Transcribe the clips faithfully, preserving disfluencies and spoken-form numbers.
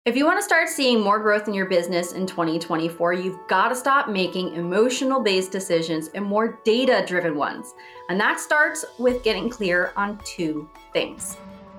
If you want to start seeing more growth in your business in twenty twenty-four, you've got to stop making emotional-based decisions and more data-driven ones. And that starts with getting clear on two things.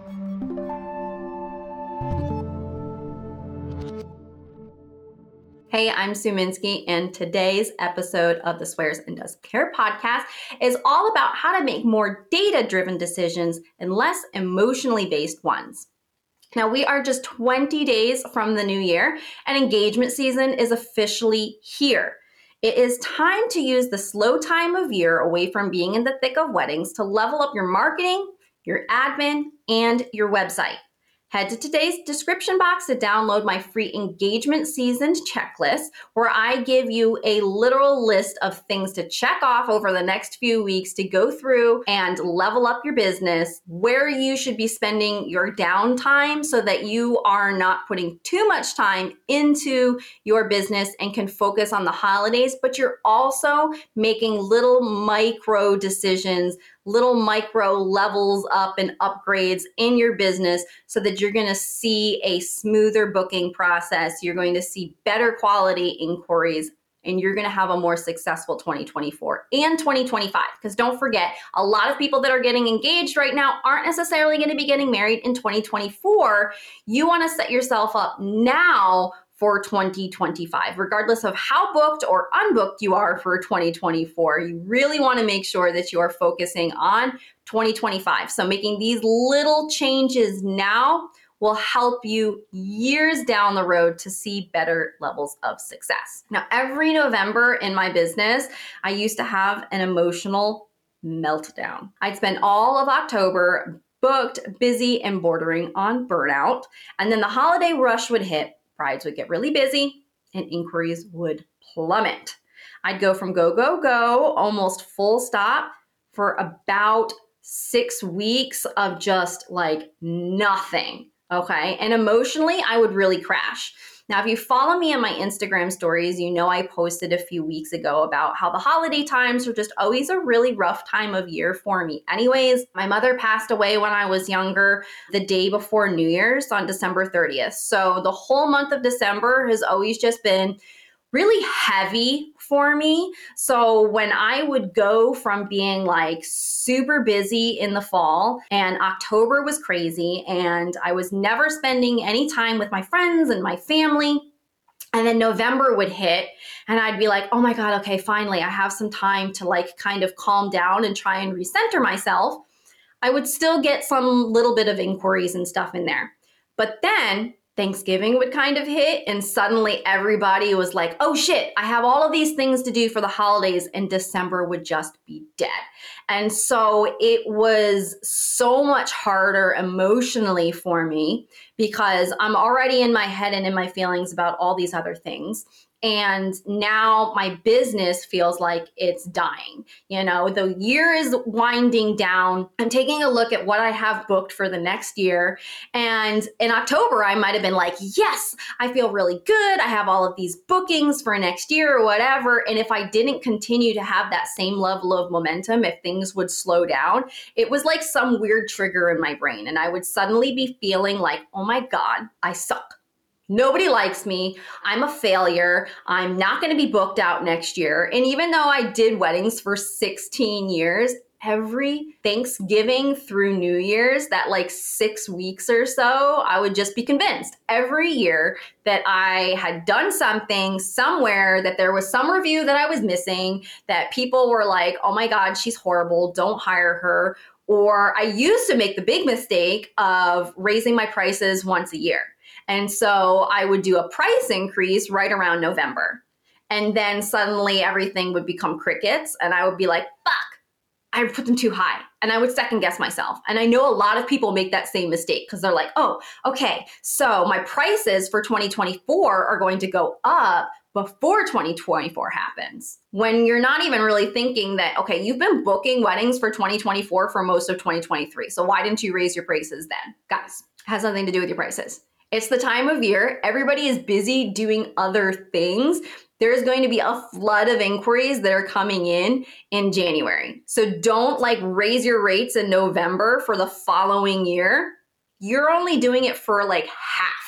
Hey, I'm Sue Minsky, and today's episode of the Swears and Does Care podcast is all about how to make more data-driven decisions and less emotionally based ones. Now, we are just twenty days from the new year, and engagement season is officially here. It is time to use the slow time of year away from being in the thick of weddings to level up your marketing, your admin, and your website. Head to today's description box to download my free engagement season checklist, where I give you a literal list of things to check off over the next few weeks to go through and level up your business, where you should be spending your downtime so that you are not putting too much time into your business and can focus on the holidays, but you're also making little micro decisions, little micro levels up and upgrades in your business so that you're going to see a smoother booking process. You're going to see better quality inquiries, and you're going to have a more successful twenty twenty-four and twenty twenty-five. Because don't forget, a lot of people that are getting engaged right now aren't necessarily going to be getting married in twenty twenty-four. You want to set yourself up now for twenty twenty-five, regardless of how booked or unbooked you are for twenty twenty-four. You really want to make sure that you are focusing on twenty twenty-five. So making these little changes now will help you years down the road to see better levels of success. Now, every November in my business, I used to have an emotional meltdown. I'd spend all of October booked, busy, and bordering on burnout. And then the holiday rush would hit. Brides would get really busy and inquiries would plummet. I'd go from go, go, go, almost full stop for about six weeks of just like nothing. Okay. And emotionally, I would really crash. Now, if you follow me on my Instagram stories, you know I posted a few weeks ago about how the holiday times are just always a really rough time of year for me. Anyways, my mother passed away when I was younger, the day before New Year's on December thirtieth. So the whole month of December has always just been really heavy for me. So when I would go from being like super busy in the fall, and October was crazy, and I was never spending any time with my friends and my family, and then November would hit and I'd be like, oh my God, okay, finally I have some time to like kind of calm down and try and recenter myself. I would still get some little bit of inquiries and stuff in there. But then Thanksgiving would kind of hit, and suddenly everybody was like, oh shit, I have all of these things to do for the holidays, and December would just be dead. And so it was so much harder emotionally for me because I'm already in my head and in my feelings about all these other things. And now my business feels like it's dying. You know, the year is winding down. I'm taking a look at what I have booked for the next year. And in October, I might have been like, yes, I feel really good. I have all of these bookings for next year or whatever. And if I didn't continue to have that same level of momentum, if things would slow down, it was like some weird trigger in my brain. And I would suddenly be feeling like, oh my God, I suck. Nobody likes me. I'm a failure. I'm not going to be booked out next year. And even though I did weddings for sixteen years, every Thanksgiving through New Year's, that like six weeks or so, I would just be convinced every year that I had done something somewhere, that there was some review that I was missing, that people were like, oh my God, she's horrible. Don't hire her. Or I used to make the big mistake of raising my prices once a year. And so I would do a price increase right around November. And then suddenly everything would become crickets. And I would be like, fuck, I put them too high. And I would second guess myself. And I know a lot of people make that same mistake because they're like, oh, okay, so my prices for twenty twenty-four are going to go up before twenty twenty-four happens. When you're not even really thinking that, okay, you've been booking weddings for twenty twenty-four for most of twenty twenty-three. So why didn't you raise your prices then? Guys, it has nothing to do with your prices. It's the time of year. Everybody is busy doing other things. There's going to be a flood of inquiries that are coming in in January. So don't like raise your rates in November for the following year. You're only doing it for like half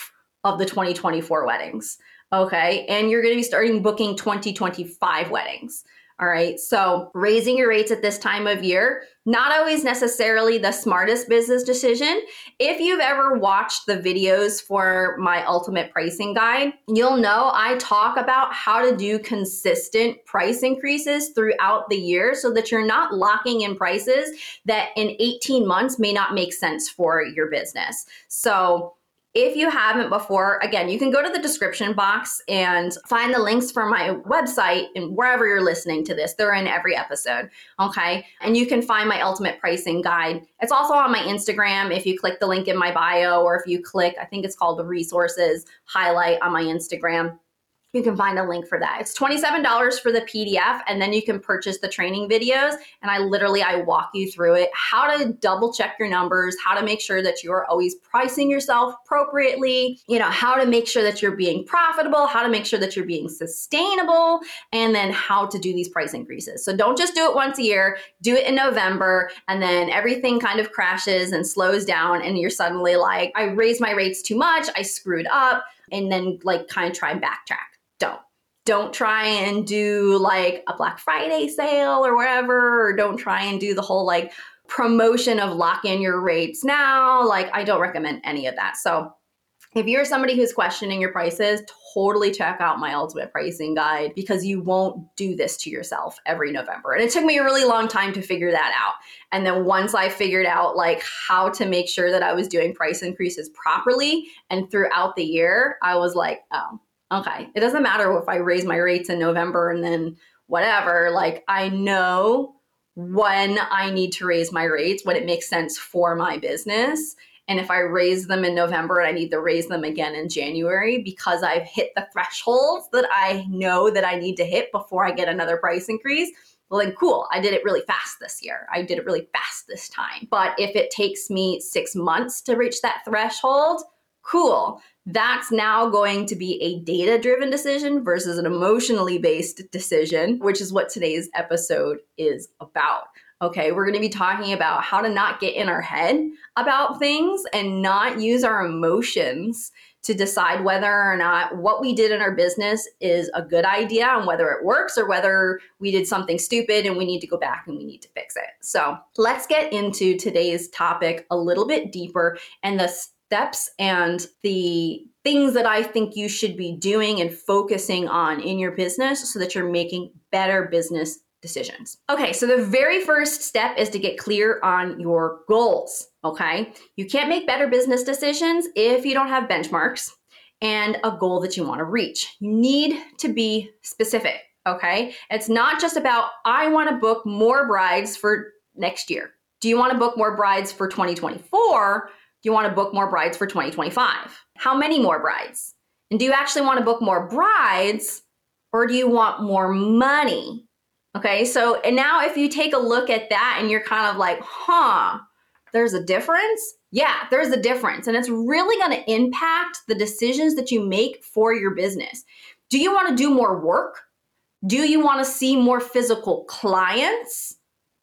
of the twenty twenty-four weddings. Okay. And you're going to be starting booking twenty twenty-five weddings. All right. So raising your rates at this time of year, not always necessarily the smartest business decision. If you've ever watched the videos for my ultimate pricing guide, you'll know I talk about how to do consistent price increases throughout the year so that you're not locking in prices that in eighteen months may not make sense for your business. So if you haven't before, again, you can go to the description box and find the links for my website and wherever you're listening to this. They're in every episode, okay? And you can find my ultimate pricing guide. It's also on my Instagram if you click the link in my bio, or if you click, I think it's called the resources highlight on my Instagram. You can find a link for that. It's twenty-seven dollars for the P D F, and then you can purchase the training videos. And I literally, I walk you through it, how to double check your numbers, how to make sure that you're always pricing yourself appropriately, you know, how to make sure that you're being profitable, how to make sure that you're being sustainable, and then how to do these price increases. So don't just do it once a year, do it in November, and then everything kind of crashes and slows down, and you're suddenly like, I raised my rates too much, I screwed up, and then like kind of try and backtrack. Don't. Don't try and do like a Black Friday sale or whatever, or don't try and do the whole like promotion of lock in your rates now. Like, I don't recommend any of that. So if you're somebody who's questioning your prices, totally check out my ultimate pricing guide, because you won't do this to yourself every November. And it took me a really long time to figure that out. And then once I figured out like how to make sure that I was doing price increases properly and throughout the year, I was like, oh, okay, it doesn't matter if I raise my rates in November and then whatever, like I know when I need to raise my rates, when it makes sense for my business. And if I raise them in November and I need to raise them again in January because I've hit the thresholds that I know that I need to hit before I get another price increase, well then cool, I did it really fast this year. I did it really fast this time. But if it takes me six months to reach that threshold, cool. That's now going to be a data-driven decision versus an emotionally based decision, which is what today's episode is about. Okay, we're going to be talking about how to not get in our head about things and not use our emotions to decide whether or not what we did in our business is a good idea and whether it works, or whether we did something stupid and we need to go back and we need to fix it. So let's get into today's topic a little bit deeper and the steps and the things that I think you should be doing and focusing on in your business so that you're making better business decisions. Okay, so the very first step is to get clear on your goals, okay? You can't make better business decisions if you don't have benchmarks and a goal that you want to reach. You need to be specific, okay? It's not just about, I want to book more brides for next year. Do you want to book more brides for twenty twenty-four? Do you want to book more brides for twenty twenty-five? How many more brides? And do you actually want to book more brides, or do you want more money? Okay, so and now if you take a look at that and you're kind of like, huh, there's a difference? Yeah, there's a difference. And it's really going to impact the decisions that you make for your business. Do you want to do more work? Do you want to see more physical clients?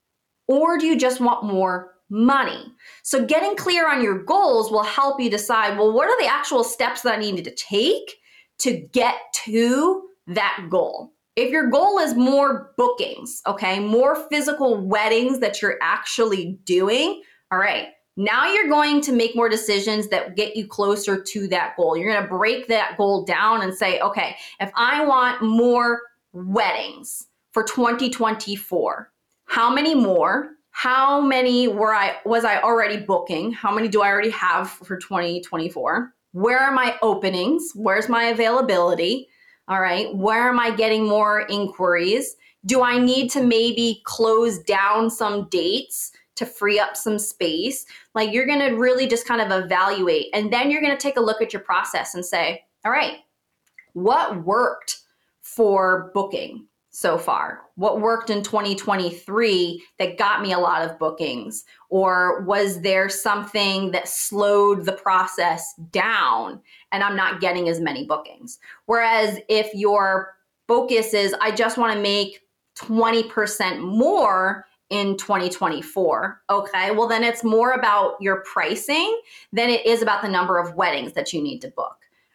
Or do you just want more money? So getting clear on your goals will help you decide, well, what are the actual steps that I need to take to get to that goal? If your goal is more bookings, okay, more physical weddings that you're actually doing, all right, now you're going to make more decisions that get you closer to that goal. You're going to break that goal down and say, okay, if I want more weddings for twenty twenty-four, how many more? How many were I was I already booking? How many do I already have for twenty twenty-four? Where are my openings? Where's my availability? All right, where am I getting more inquiries? Do I need to maybe close down some dates to free up some space? Like, you're gonna really just kind of evaluate, and then you're gonna take a look at your process and say, all right, what worked for booking so far? What worked in twenty twenty-three that got me a lot of bookings? Or was there something that slowed the process down and I'm not getting as many bookings? Whereas if your focus is, I just want to make twenty percent more in twenty twenty-four, okay, well then it's more about your pricing than it is about the number of weddings that you need to book.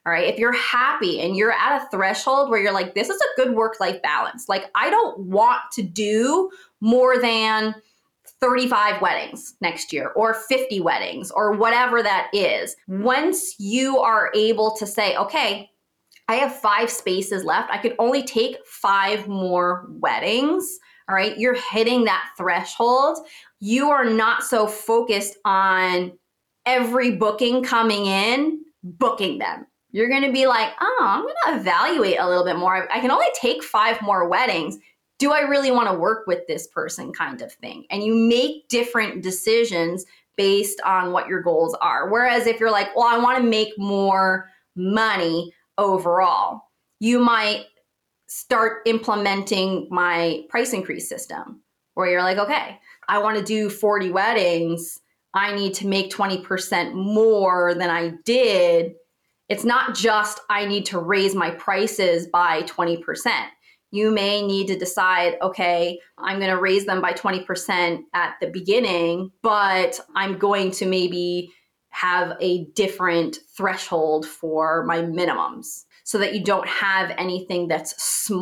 All right. If you're happy and you're at a threshold where you're like, this is a good work-life balance. Like, I don't want to do more than thirty-five weddings next year or fifty weddings or whatever that is. Once you are able to say, okay, I have five spaces left, I could only take five more weddings. All right. You're hitting that threshold. You are not so focused on every booking coming in, booking them. You're going to be like, oh, I'm going to evaluate a little bit more. I can only take five more weddings. Do I really want to work with this person, kind of thing? And you make different decisions based on what your goals are. Whereas if you're like, well, I want to make more money overall, you might start implementing my price increase system where you're like, okay, I want to do forty weddings. I need to make twenty percent more than I did. It's not just I need to raise my prices by twenty percent. You may need to decide, okay, I'm going to raise them by twenty percent at the beginning, but I'm going to maybe have a different threshold for my minimums so that you don't have anything that's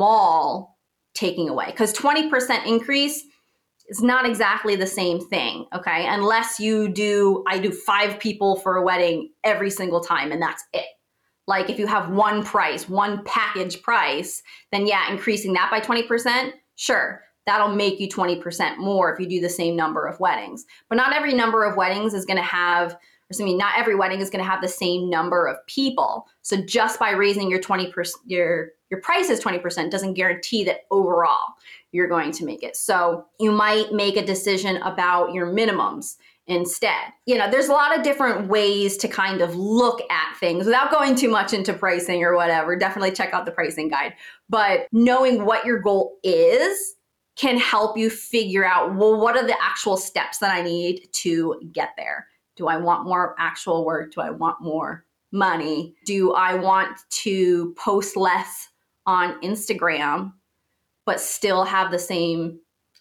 small taking away. Because twenty percent increase is not exactly the same thing, okay? Unless you do, I do five people for a wedding every single time and that's it. Like if you have one price, one package price, then yeah, increasing that by twenty percent, sure, that'll make you twenty percent more if you do the same number of weddings. But not every number of weddings is gonna have, or I mean, not every wedding is gonna have the same number of people. So just by raising your twenty percent, your, your prices twenty percent doesn't guarantee that overall you're going to make it. So you might make a decision about your minimums instead. You know, there's a lot of different ways to kind of look at things without going too much into pricing or whatever. Definitely check out the pricing guide. But knowing what your goal is can help you figure out, well, what are the actual steps that I need to get there? Do I want more actual work? Do I want more money? Do I want to post less on Instagram, but still have the same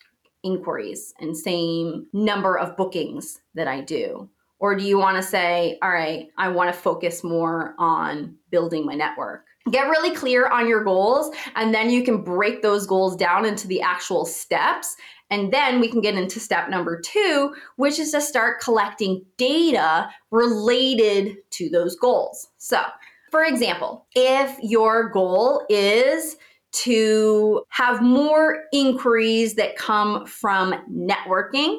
inquiries and same number of bookings that I do? Or do you want to say, all right, I want to focus more on building my network? Get really clear on your goals, and then you can break those goals down into the actual steps. And then we can get into step number two, which is to start collecting data related to those goals. So, for example, if your goal is to have more inquiries that come from networking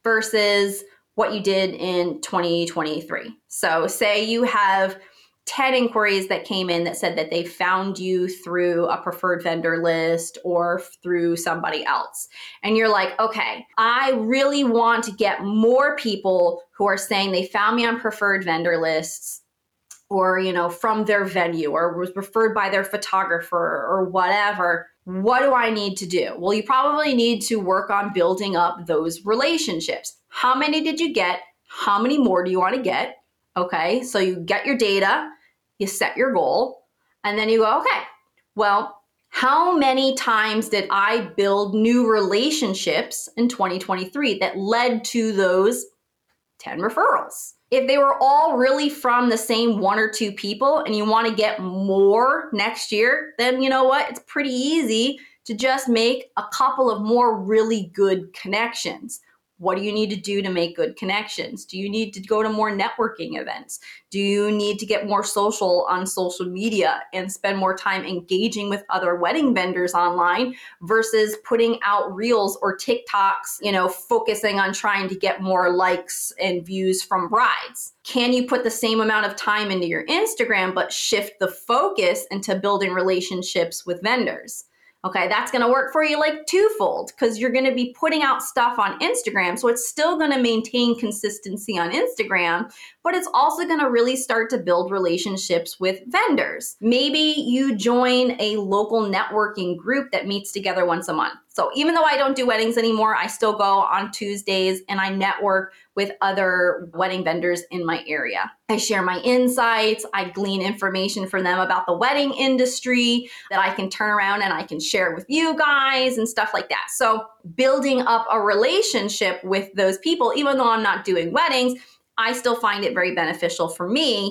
versus what you did in twenty twenty-three. So say you have ten inquiries that came in that said that they found you through a preferred vendor list or through somebody else. And you're like, okay, I really want to get more people who are saying they found me on preferred vendor lists, or, you know, from their venue, or was referred by their photographer or whatever. What do I need to do? Well, you probably need to work on building up those relationships. How many did you get? How many more do you want to get? Okay, so you get your data, you set your goal, and then you go, okay, well, how many times did I build new relationships in twenty twenty-three that led to those ten referrals? If they were all really from the same one or two people and you want to get more next year, then you know what? It's pretty easy to just make a couple of more really good connections. What do you need to do to make good connections? Do you need to go to more networking events? Do you need to get more social on social media and spend more time engaging with other wedding vendors online versus putting out reels or TikToks, you know, focusing on trying to get more likes and views from brides? Can you put the same amount of time into your Instagram, but shift the focus into building relationships with vendors? Okay, that's going to work for you like twofold, because you're going to be putting out stuff on Instagram. So it's still going to maintain consistency on Instagram, but it's also going to really start to build relationships with vendors. Maybe you join a local networking group that meets together once a month. So even though I don't do weddings anymore, I still go on Tuesdays and I network with other wedding vendors in my area. I share my insights. I glean information from them about the wedding industry that I can turn around and I can share with you guys and stuff like that. So building up a relationship with those people, even though I'm not doing weddings, I still find it very beneficial for me.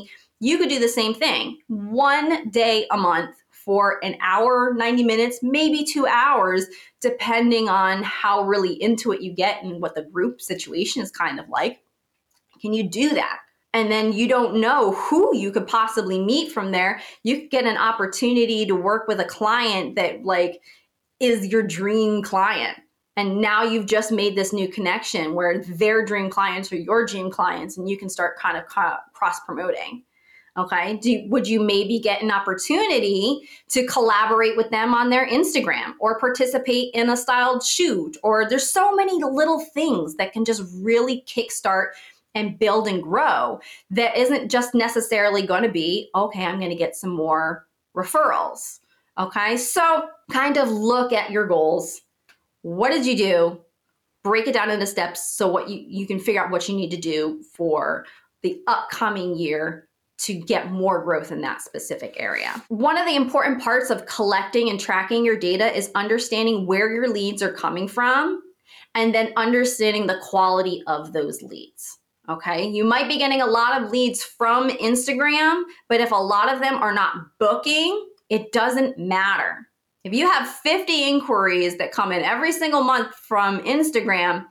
you could do the same thing. One day a month for an hour, ninety minutes, maybe two hours, depending on how really into it you get and what the group situation is kind of like. Can you do that? And then you don't know who you could possibly meet from there. You could get an opportunity to work with a client that like is your dream client. And now you've just made this new connection where their dream clients are your dream clients, and you can start kind of cross promoting. Okay. Do, would you maybe get an opportunity to collaborate with them on their Instagram or participate in a styled shoot? Or there's so many little things that can just really kickstart and build and grow that isn't just necessarily going to be, okay, I'm going to get some more referrals. Okay. So kind of look at your goals. What did you do? Break it down into steps so what you, you can figure out what you need to do for the upcoming year to get more growth in that specific area. One of the important parts of collecting and tracking your data is understanding where your leads are coming from and then understanding the quality of those leads. Okay, you might be getting a lot of leads from Instagram, but if a lot of them are not booking, it doesn't matter. If you have fifty inquiries that come in every single month from Instagram,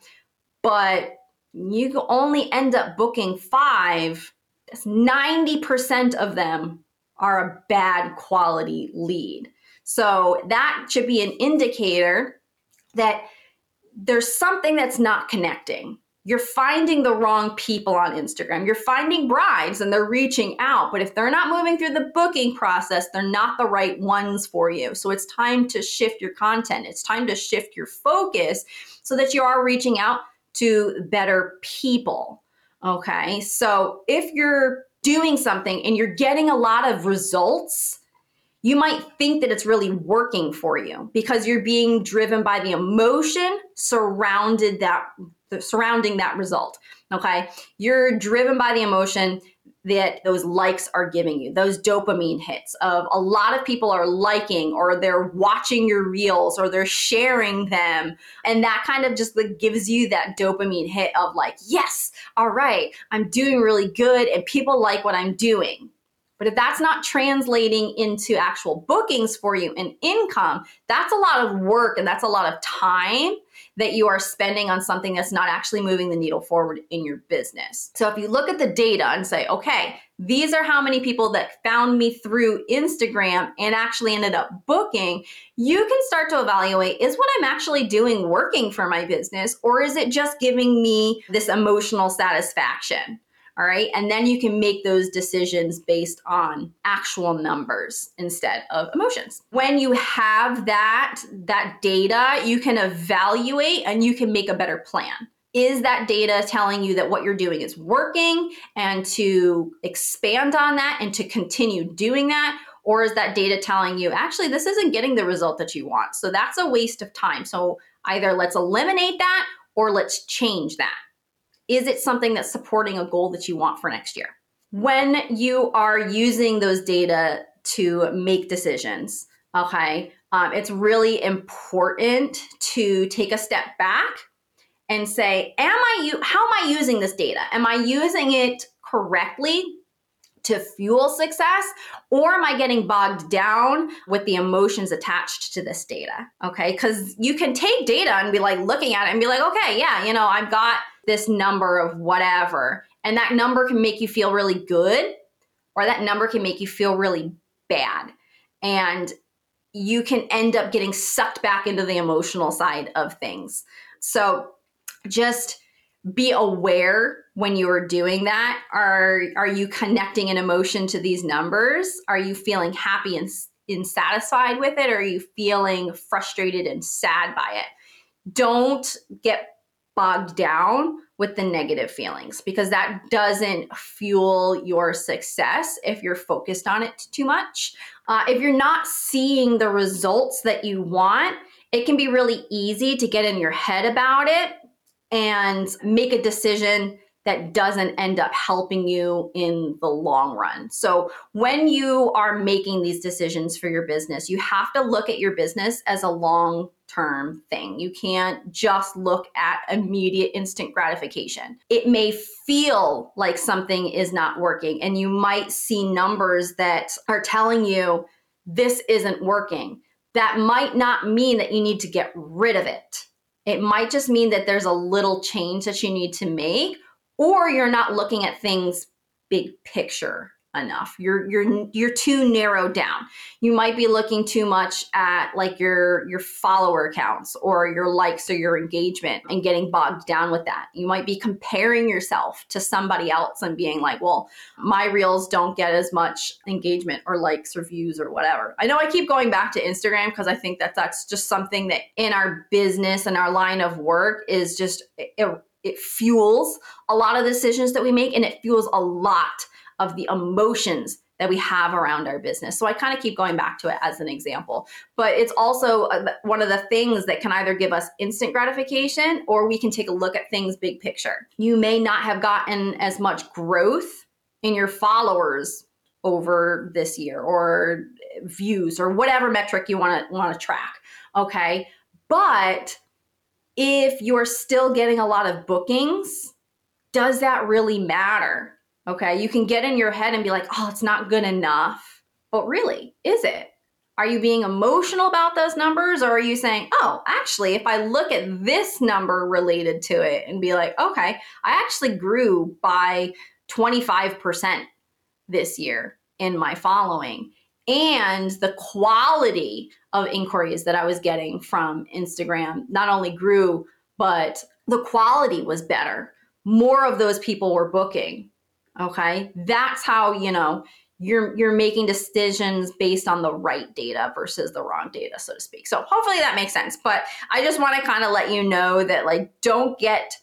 but you only end up booking five, that's ninety percent of them are a bad quality lead. So that should be an indicator that there's something that's not connecting. You're finding the wrong people on Instagram. You're finding brides and they're reaching out, but if they're not moving through the booking process, they're not the right ones for you. So it's time to shift your content. It's time to shift your focus so that you are reaching out to better people. Okay. So if you're doing something and you're getting a lot of results, you might think that it's really working for you because you're being driven by the emotion surrounded that surrounding that result. Okay. You're driven by the emotion that those likes are giving you, those dopamine hits of a lot of people are liking or they're watching your reels or they're sharing them. And that kind of just like gives you that dopamine hit of like, yes, all right, I'm doing really good and people like what I'm doing. But if that's not translating into actual bookings for you and income, that's a lot of work and that's a lot of time that you are spending on something that's not actually moving the needle forward in your business. So if you look at the data and say, okay, these are how many people that found me through Instagram and actually ended up booking, you can start to evaluate, is what I'm actually doing working for my business, or is it just giving me this emotional satisfaction? All right. And then you can make those decisions based on actual numbers instead of emotions. When you have that, that data, you can evaluate and you can make a better plan. Is that data telling you that what you're doing is working and to expand on that and to continue doing that? Or is that data telling you, actually, this isn't getting the result that you want? So that's a waste of time. So either let's eliminate that or let's change that. Is it something that's supporting a goal that you want for next year? When you are using those data to make decisions, okay, um, it's really important to take a step back and say, am I, u- how am I using this data? Am I using it correctly to fuel success, or am I getting bogged down with the emotions attached to this data? Okay, because you can take data and be like looking at it and be like, okay, yeah, you know, I've got this number of whatever, and that number can make you feel really good, or that number can make you feel really bad. And you can end up getting sucked back into the emotional side of things. So just be aware when you are doing that. Are, are you connecting an emotion to these numbers? Are you feeling happy and, and satisfied with it? Or are you feeling frustrated and sad by it? Don't get bogged down with the negative feelings because that doesn't fuel your success if you're focused on it too much. Uh, if you're not seeing the results that you want, it can be really easy to get in your head about it and make a decision that doesn't end up helping you in the long run. So when you are making these decisions for your business, you have to look at your business as a long long-term thing. You can't just look at immediate instant gratification. It may feel like something is not working, and you might see numbers that are telling you this isn't working. That might not mean that you need to get rid of it. It might just mean that there's a little change that you need to make, or you're not looking at things big picture enough. You're you're you're too narrowed down. You might be looking too much at like your your follower counts or your likes or your engagement and getting bogged down with that. You might be comparing yourself to somebody else and being like, well, my reels don't get as much engagement or likes or views or whatever. I know I keep going back to Instagram because I think that that's just something that in our business and our line of work is just it, it fuels a lot of decisions that we make, and it fuels a lot of the emotions that we have around our business. So I kind of keep going back to it as an example, but it's also one of the things that can either give us instant gratification, or we can take a look at things big picture. You may not have gotten as much growth in your followers over this year, or views, or whatever metric you want to want to track. Okay. But if you're still getting a lot of bookings, does that really matter? Okay, you can get in your head and be like, oh, it's not good enough. But really, is it? Are you being emotional about those numbers, or are you saying, oh, actually, if I look at this number related to it and be like, okay, I actually grew by twenty-five percent this year in my following. And the quality of inquiries that I was getting from Instagram not only grew, but the quality was better. More of those people were booking. Okay, that's how, you know, you're you're making decisions based on the right data versus the wrong data, so to speak. So hopefully that makes sense. But I just want to kind of let you know that, like, don't get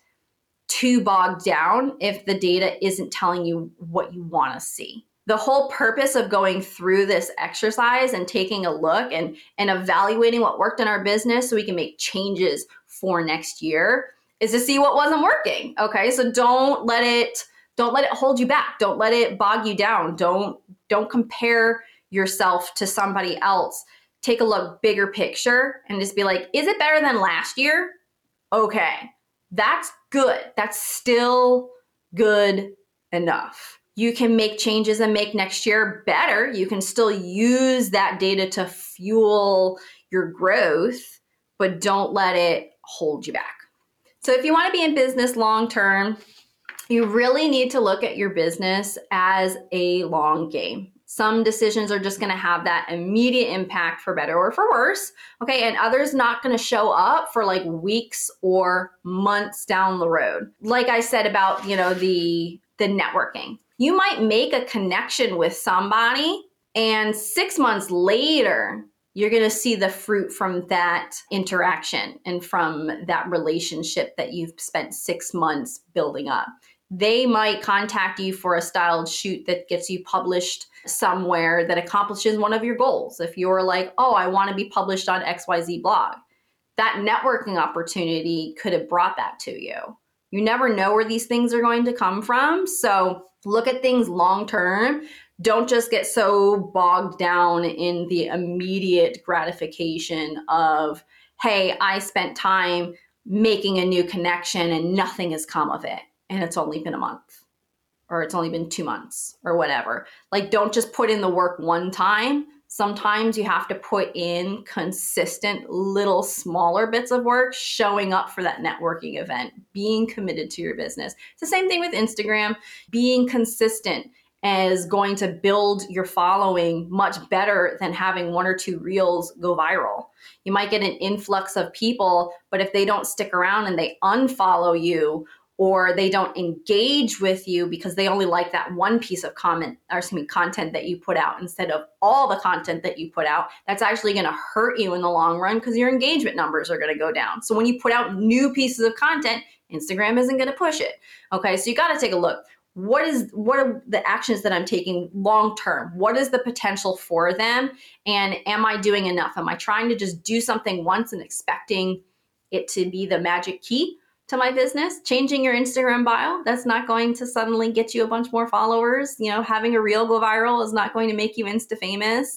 too bogged down if the data isn't telling you what you want to see. The whole purpose of going through this exercise and taking a look and, and evaluating what worked in our business so we can make changes for next year is to see what wasn't working. Okay, so don't let it Don't let it hold you back. Don't let it bog you down. Don't don't compare yourself to somebody else. Take a look bigger picture and just be like, is it better than last year? Okay, that's good. That's still good enough. You can make changes and make next year better. You can still use that data to fuel your growth, but don't let it hold you back. So if you want to be in business long term, you really need to look at your business as a long game. Some decisions are just going to have that immediate impact for better or for worse, okay? And others not going to show up for like weeks or months down the road. Like I said about, you know, the the networking. You might make a connection with somebody, and six months later, you're going to see the fruit from that interaction and from that relationship that you've spent six months building up. They might contact you for a styled shoot that gets you published somewhere that accomplishes one of your goals. If you're like, oh, I want to be published on X Y Z blog, that networking opportunity could have brought that to you. You never know where these things are going to come from. So look at things long term. Don't just get so bogged down in the immediate gratification of, hey, I spent time making a new connection and nothing has come of it. And it's only been a month, or it's only been two months or whatever. Like, don't just put in the work one time. Sometimes you have to put in consistent little smaller bits of work, showing up for that networking event, being committed to your business. It's the same thing with Instagram. Being consistent is going to build your following much better than having one or two reels go viral. You might get an influx of people, but if they don't stick around and they unfollow you, or they don't engage with you because they only like that one piece of comment, or excuse me, content that you put out instead of all the content that you put out, that's actually going to hurt you in the long run because your engagement numbers are going to go down. So when you put out new pieces of content, Instagram isn't going to push it. Okay, so you got to take a look. What is what are the actions that I'm taking long term? What is the potential for them? And am I doing enough? Am I trying to just do something once and expecting it to be the magic key to my business? Changing your Instagram bio, that's not going to suddenly get you a bunch more followers. You know, having a reel go viral is not going to make you Insta famous.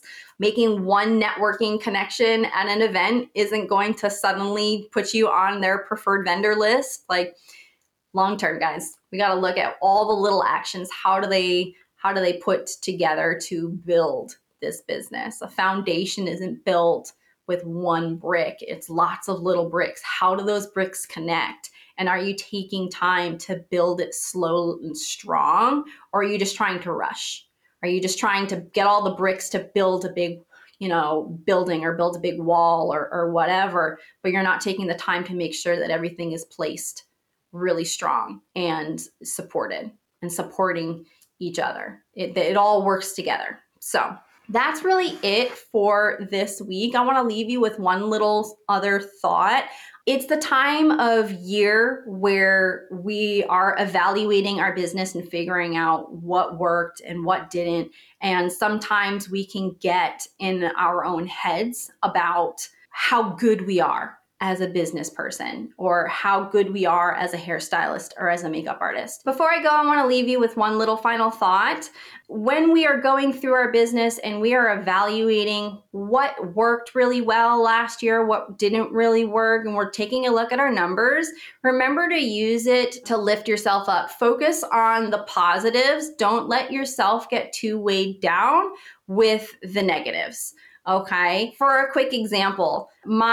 Making one networking connection at an event isn't going to suddenly put you on their preferred vendor list. Like, long-term, guys, we got to look at all the little actions. How do they, how do they put together to build this business? A foundation isn't built with one brick. It's lots of little bricks. How do those bricks connect? And are you taking time to build it slow and strong? Or are you just trying to rush? Are you just trying to get all the bricks to build a big, you know, building or build a big wall or, or whatever, but you're not taking the time to make sure that everything is placed really strong and supported and supporting each other? It, it all works together. So that's really it for this week. I want to leave you with one little other thought. It's the time of year where we are evaluating our business and figuring out what worked and what didn't. And sometimes we can get in our own heads about how good we are as a business person, or how good we are as a hairstylist or as a makeup artist. Before I go, I want to leave you with one little final thought. When we are going through our business and we are evaluating what worked really well last year, what didn't really work, and we're taking a look at our numbers, remember to use it to lift yourself up. Focus on the positives. Don't let yourself get too weighed down with the negatives. Okay. For a quick example,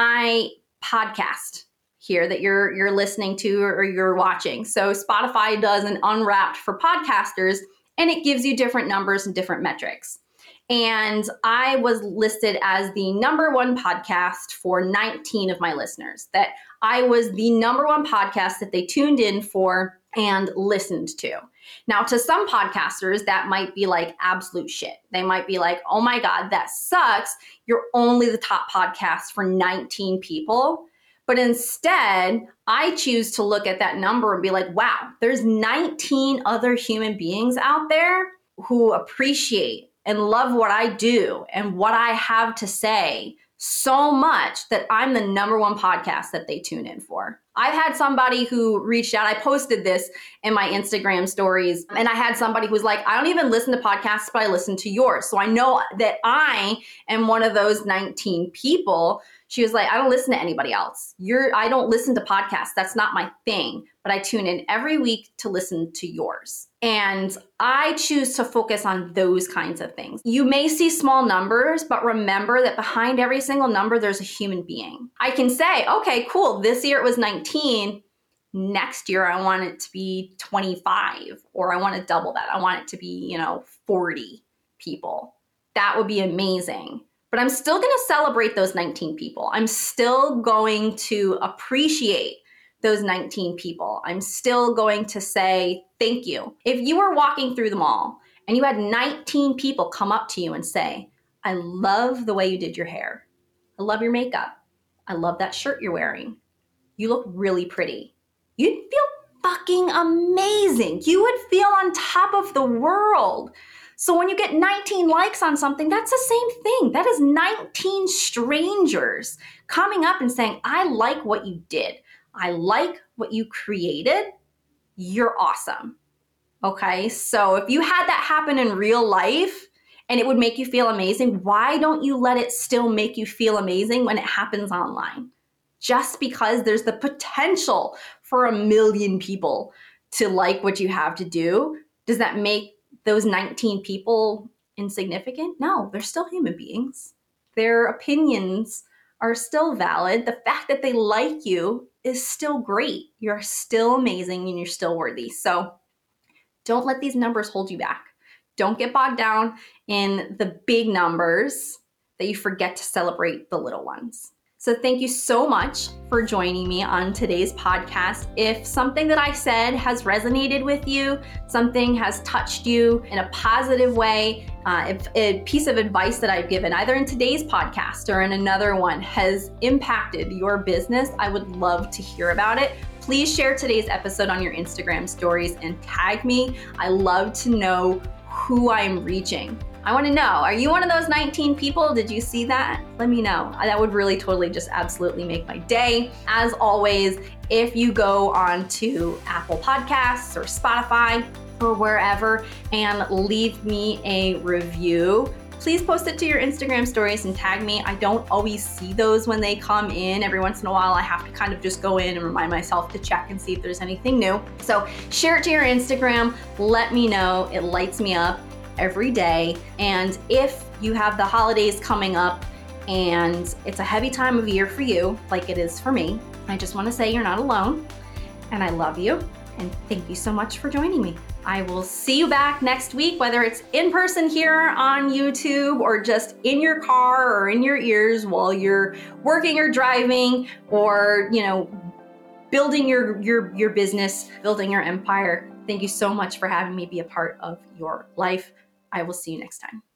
my podcast here that you're you're listening to or you're watching. So Spotify does an Unwrapped for podcasters, and it gives you different numbers and different metrics. And I was listed as the number one podcast for nineteen of my listeners, that I was the number one podcast that they tuned in for and listened to. Now, to some podcasters, that might be like absolute shit. They might be like, oh my God, that sucks. You're only the top podcast for nineteen people. But instead, I choose to look at that number and be like, wow, there's nineteen other human beings out there who appreciate and love what I do and what I have to say so much that I'm the number one podcast that they tune in for. I've had somebody who reached out. I posted this in my Instagram stories, and I had somebody who was like, I don't even listen to podcasts, but I listen to yours. So I know that I am one of those nineteen people. She was like, I don't listen to anybody else. You're, I don't listen to podcasts. That's not my thing, but I tune in every week to listen to yours. And I choose to focus on those kinds of things. You may see small numbers, but remember that behind every single number, there's a human being. I can say, okay, cool. This year it was nineteen. Next year, I want it to be twenty-five, or I want to double that. I want it to be, you know, forty people. That would be amazing. But I'm still going to celebrate those nineteen people. I'm still going to appreciate those nineteen people. I'm still going to say thank you. If you were walking through the mall and you had nineteen people come up to you and say, I love the way you did your hair. I love your makeup. I love that shirt you're wearing. You look really pretty. You'd feel fucking amazing. You would feel on top of the world. So when you get nineteen likes on something, that's the same thing. That is nineteen strangers coming up and saying, I like what you did. I like what you created. You're awesome. Okay, so if you had that happen in real life and it would make you feel amazing, why don't you let it still make you feel amazing when it happens online? Just because there's the potential for a million people to like what you have to do, does that make those nineteen people insignificant? No, they're still human beings. Their opinions are still valid. The fact that they like you is still great. You're still amazing and you're still worthy. So don't let these numbers hold you back. Don't get bogged down in the big numbers that you forget to celebrate the little ones. So thank you so much for joining me on today's podcast. If something that I said has resonated with you, something has touched you in a positive way, uh, if a piece of advice that I've given either in today's podcast or in another one has impacted your business, I would love to hear about it. Please share today's episode on your Instagram stories and tag me. I love to know who I'm reaching. I want to know, are you one of those nineteen people? Did you see that? Let me know. That would really totally just absolutely make my day. As always, if you go on to Apple Podcasts or Spotify or wherever and leave me a review, please post it to your Instagram stories and tag me. I don't always see those when they come in. Every once in a while, I have to kind of just go in and remind myself to check and see if there's anything new. So share it to your Instagram. Let me know. It lights me up every day. And if you have the holidays coming up and it's a heavy time of year for you, like it is for me, I just want to say you're not alone, and I love you, and thank you so much for joining me. I will see you back next week, whether it's in person here on YouTube or just in your car or in your ears while you're working or driving or, you know, building your, your, your business, building your empire. Thank you so much for having me be a part of your life. I will see you next time.